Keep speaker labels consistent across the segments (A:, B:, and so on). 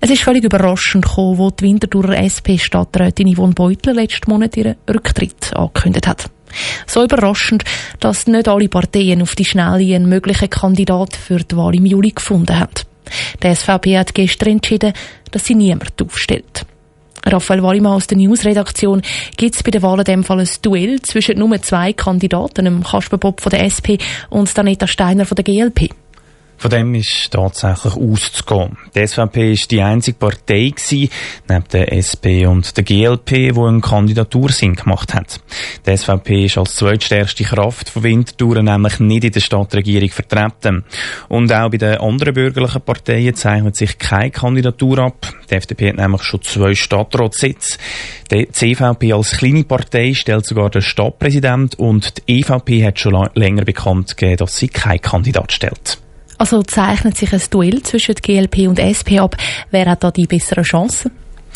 A: Es ist völlig überraschend gekommen, wo die Winterthurer SP-Stadträtin Yvonne Beutler letzten Monat ihren Rücktritt angekündigt hat. So überraschend, dass nicht alle Parteien auf die Schnelle einen möglichen Kandidat für die Wahl im Juli gefunden haben. Die SVP hat gestern entschieden, dass sie niemand aufstellt. Raphael Wallimann aus der News-Redaktion. Gibt es bei der Wahl in dem Fall ein Duell zwischen nur 2 Kandidaten, dem Kasper Bob von der SP und Aneta Steiner von der GLP?
B: Von dem ist tatsächlich auszugehen. Die SVP war die einzige Partei neben der SP und der GLP, die einen Kandidatursinn gemacht hat. Die SVP ist als zweitstärkste Kraft von Winterthur nämlich nicht in der Stadtregierung vertreten. Und auch bei den anderen bürgerlichen Parteien zeichnet sich keine Kandidatur ab. Die FDP hat nämlich schon 2 Stadtratssitze. Die CVP als kleine Partei stellt sogar den Stadtpräsident und die EVP hat schon länger bekannt gegeben, dass sie keinen Kandidat stellt.
A: Also zeichnet sich ein Duell zwischen GLP und SP ab. Wer hat da die besseren Chancen?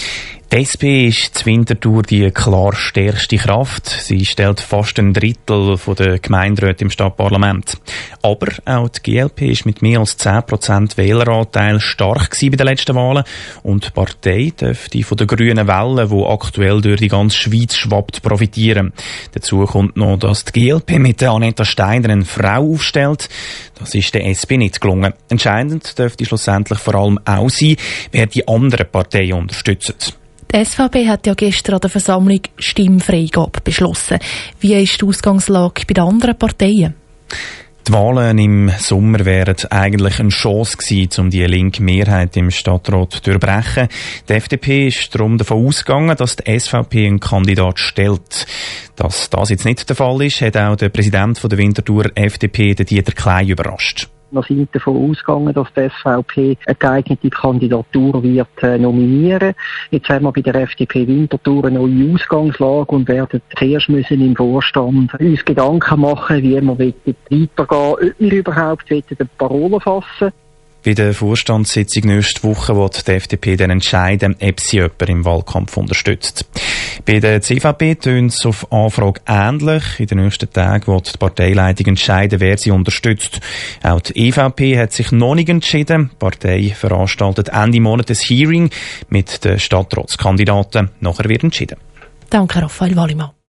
B: Die SP ist zu Winterthur die klar stärkste Kraft. Sie stellt fast ein Drittel der Gemeinderäte im Stadtparlament. Aber auch die GLP ist mit mehr als 10% Wähleranteil stark bei den letzten Wahlen. Und die Partei dürfte von der grünen Welle, die aktuell durch die ganze Schweiz schwappt, profitieren. Dazu kommt noch, dass die GLP mit der Aneta Steiner eine Frau aufstellt. Das ist der SP nicht gelungen. Entscheidend dürfte schlussendlich vor allem auch sein, wer die anderen Parteien unterstützt.
A: Die SVP hat ja gestern an der Versammlung Stimmfreigabe beschlossen. Wie ist die Ausgangslage bei den anderen Parteien?
B: Die Wahlen im Sommer wären eigentlich eine Chance gewesen, um die linke Mehrheit im Stadtrat zu durchbrechen. Die FDP ist darum davon ausgegangen, dass die SVP einen Kandidat stellt. Dass das jetzt nicht der Fall ist, hat auch der Präsident der Winterthurer FDP, Dieter Klein, überrascht.
C: Wir sind davon ausgegangen, dass die SVP eine geeignete Kandidatur wird nominieren. Jetzt haben wir bei der FDP Winterthur eine neue Ausgangslage und werden zuerst müssen im Vorstand uns Gedanken machen, wie wir weitergehen, ob wir überhaupt eine Parole fassen.
B: Bei der Vorstandssitzung nächste Woche wird die FDP dann entscheiden, ob sie jemanden im Wahlkampf unterstützt. Bei der CVP tönt es auf Anfrage ähnlich. In den nächsten Tagen wird die Parteileitung entscheiden, wer sie unterstützt. Auch die EVP hat sich noch nicht entschieden. Die Partei veranstaltet Ende Monat ein Hearing mit den Stadtratskandidaten. Nachher wird entschieden.
A: Danke, Raphael Wallimann.